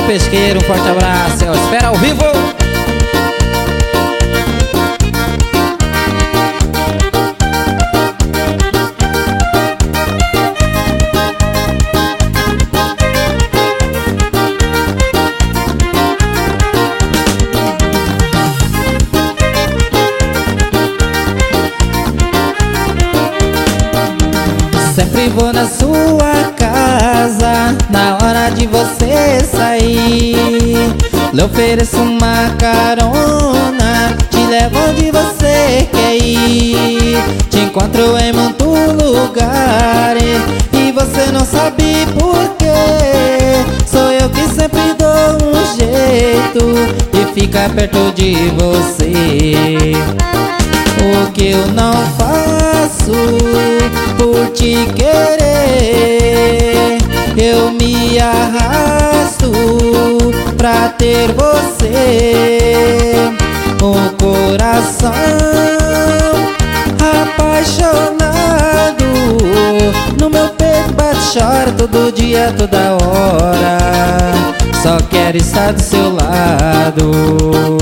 Pesqueiro, um forte abraço. Eu espero ao vivo. Sempre vou na sua casa na hora de você sair. Lhe ofereço uma carona, te levo onde você quer ir. Te encontro em muitos lugares e você não sabe porquê. Sou eu que sempre dou um jeito de ficar perto de você. O que eu não faço por te querer, eu me arrasto pra ter você. O coração apaixonado no meu peito bate, chora todo dia, toda hora. Só quero estar do seu lado.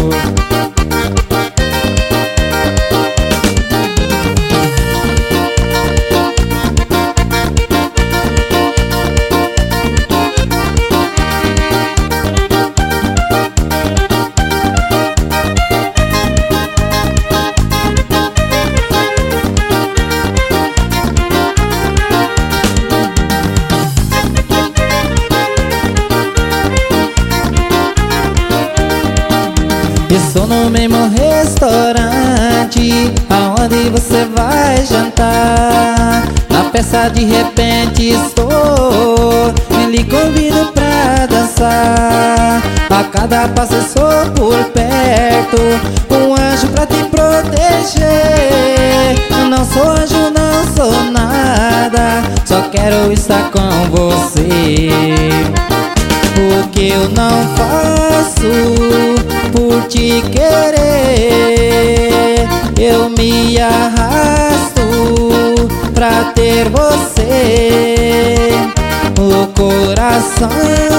Estou no mesmo restaurante aonde você vai jantar. Na festa de repente estou e lhe convido pra dançar. A cada passo eu sou por perto, um anjo pra te proteger. Eu não sou anjo, não sou nada, só quero estar com você. O que eu não faço por te querer, eu me arrasto pra ter você. O coração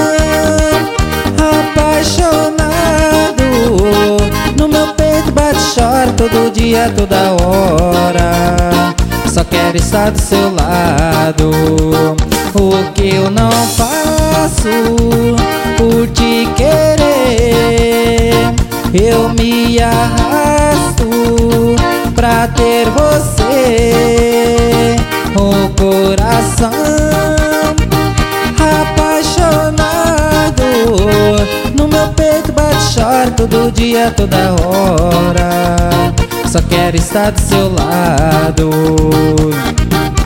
apaixonado no meu peito bate, chora todo dia, toda hora. Só quero estar do seu lado. O que eu não faço por te querer, eu me arrasto pra ter você. O coração apaixonado no meu peito bate, chora todo dia, toda hora. Só quero estar do seu lado.